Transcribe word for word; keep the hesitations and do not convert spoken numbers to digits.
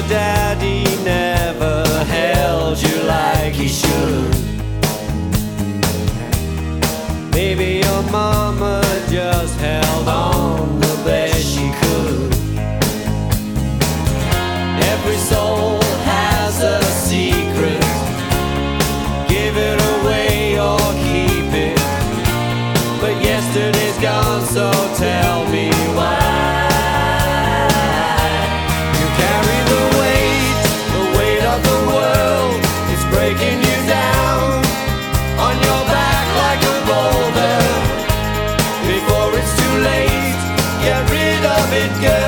your daddy never held you like he should. Maybe your mom